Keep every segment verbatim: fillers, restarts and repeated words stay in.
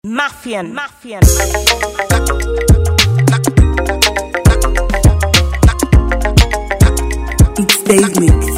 Mafian, Mafian. It's Dave Mix.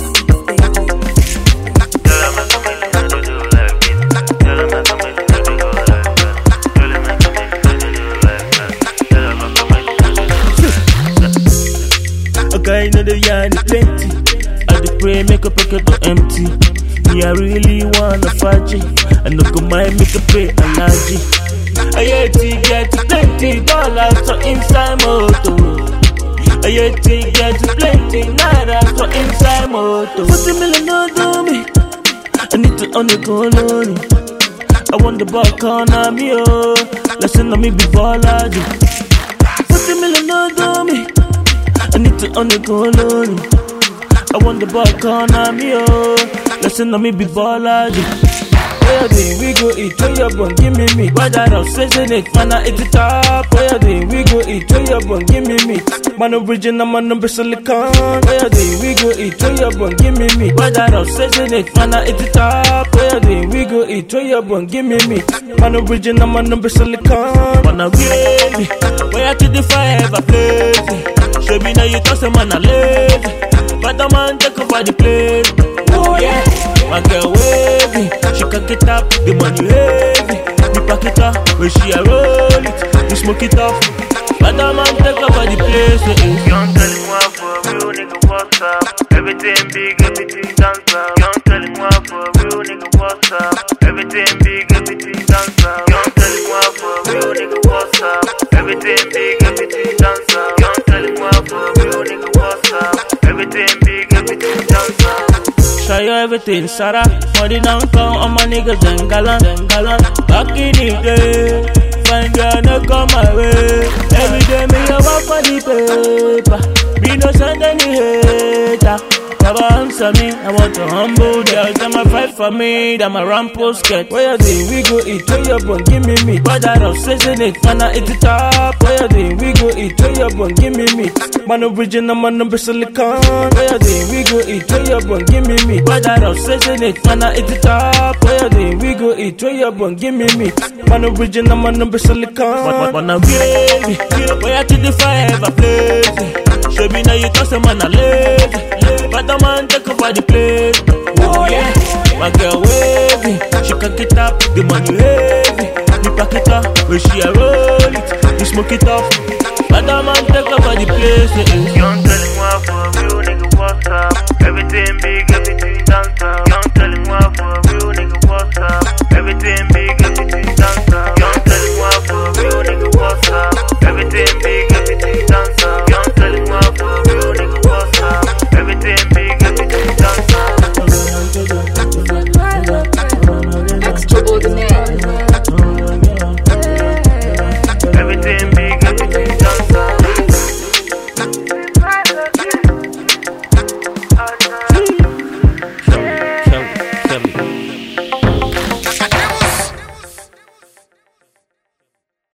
A guy know the yard is plenty. I dey pray make a pocket go empty. Me I really wanna faji. I no go mind make a pay allergy. I hate to get plenty dollars for inside motor. I hate to get plenty naira for inside motor. Forty million no do me. I need to undergo lonely. I want the ball corner me oh. Listen to me before I do. Forty million no do me. I need to undergo lonely. I want the ball corner me oh. Listen to me before I do. Where you we go eat, where you bun, give me meat. Why that I'm season it, man, I eat it up. Where you we go eat, where you bun, give me meat. Man, original, man, number silicon. Where you we go eat, where you bun, give me meat. Why that I'm season it, man, I eat it up. Where you we go eat, where you bun, give me meat. Man, original, man, number silicon. Man, I really, where I to the fire, ever play. Show me now you toss a man, I lazy. But the man take over the place. Oh yeah, my girl wavy. She can get up, the money heavy. We pack it up, when she a roll it, we smoke it up. But the man take over the place. Young telling one for a real nigga what's up. Everything big, everything dance up. Young telling one for a real nigga what's up. Everything big, everything dance up. Young telling one for a real nigga what's up. Everything big, everything dance up. Young telling one for a real nigga what's up. Everything big, everything dance up. Show you everything, Sarah. Money down come on my niggas and galant, and galant. Back in the day, fine girl no come my way. Every day me a work for the paper. Me no send any hater. Never answer me, I want to humble girls. Them a fight for me, them a rampo skirt. Where you dey, we go eat, where you bun, give me meat. But that I'm season it, man I eat it up. Where you dey, we go eat, where you bun, give me meat. Man original, man number silicon. Where you dey, we go eat, where you bun, give me meat. But that I'm season it, man I eat it up. Where you dey, we go eat, where you bun, give me meat. Man original, man number silicon. Man, man, man, really, where you to the fire, ever blaze. Show me now you toss a man a lazy. But the man take over the place. Oh yeah, my girl wavy. She can get up, the money heavy. We pack it up, when she a roll it, we smoke it up. But the man take over the place. Young telling one for a real nigga what's up. Everything big, everything